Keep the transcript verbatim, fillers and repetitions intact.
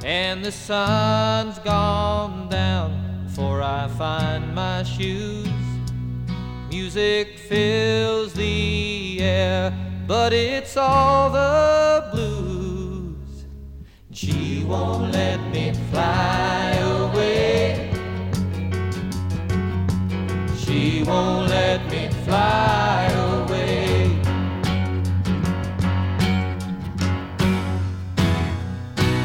and the sun's gone down before I find my shoes. Music fills the air, but it's all the blues. She won't let me fly away. She won't